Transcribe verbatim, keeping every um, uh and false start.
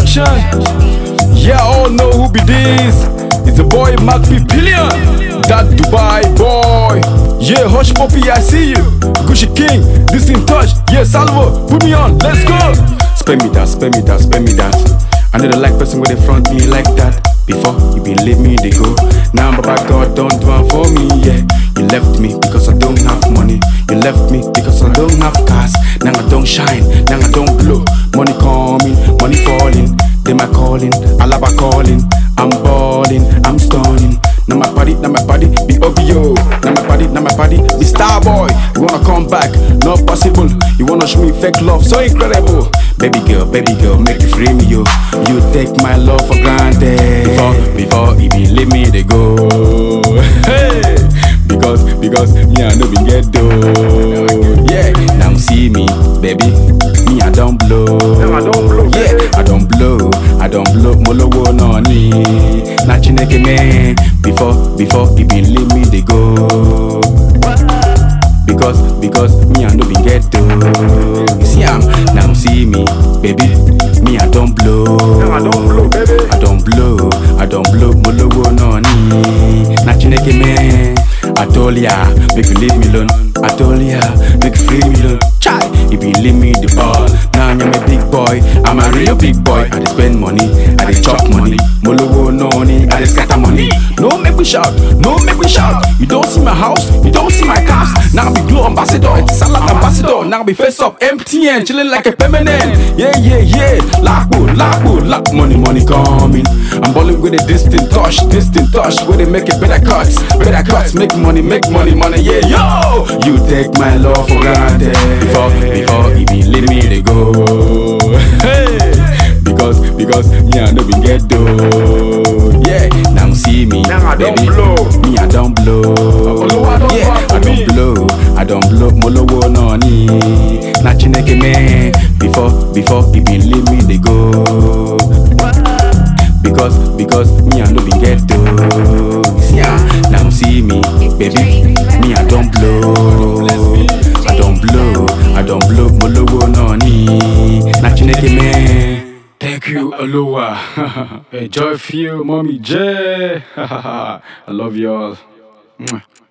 action. Yeah, all know who be this. It's the boy Mark P. Billion, that Dubai boy. Yeah, Hush Poppy, I see you. Gucci King, this in touch. Yeah, Salvo, put me on, let's go. Spend me that, spend me that, spend me that. I know the like person where they front me like that. Before you been leave me, they go. Now Baba God don't do it for me, yeah. You left me because I don't have money. You left me because I don't have cars. Now I don't shine, now I don't blow. Money coming, money falling. They my calling, Alaba calling. I'm balling, I'm stunning. Now my body, now my body, be O B O. Now my body, now my body, be star boy. You wanna come back, not possible. You wanna show me fake love, so incredible. Baby girl, baby girl, make you free me, yo. You take my love for granted. Before, before you been leave me, they go. Hey, because, because me I know we get dough. Yeah, now see me, baby. Me I don't blow. I don't blow. Yeah, I don't blow. I don't blow. Molo wo no ni. Na chineke me. Before, before you been leave me, they go. Because, because me I know we get dough. You see I'm now see me, baby. Me I don't blow. I don't blow, baby. I don't blow. I don't blow. Molo wo no ni. Na chineke me. I told ya, make you leave me alone. I told ya, make you free me alone. Chai, if you leave me the ball. Now I'm a big boy, I'm a real big boy. I dey spend money, I dey chop money. Molowo no money, I dey scatter money. No make we shout, no make we shout. You don't see my house, you don't see my cars. Now I be Glow ambassador, it's salad ambassador. Now I be face up M T N, chilling like a permanent. Yeah, yeah, yeah. Lakbo, lakbo, lak money, money coming. I'm balling with a distant touch, distant touch. Where they make it better cuts, better cuts. Make money, make money, money, yeah, yo. You take my love for granted. Before, before you been leave me, they go. Hey, because, because me I know we get dough. Yeah, now see me, Now I don't baby. blow. Me I don't blow. Although I don't Yeah, want I to don't be. blow. I don't blow. Molowo no ni. Na chineke me. Before, before you been leave me, they go. Because, because me I know we get dough. Yeah, now see me, baby. Me I don't blow. I don't blow. I don't blow. Molowo no ni. Na chineke me. Thank you, Aloha. Enjoy feel, mommy J. I love y'all.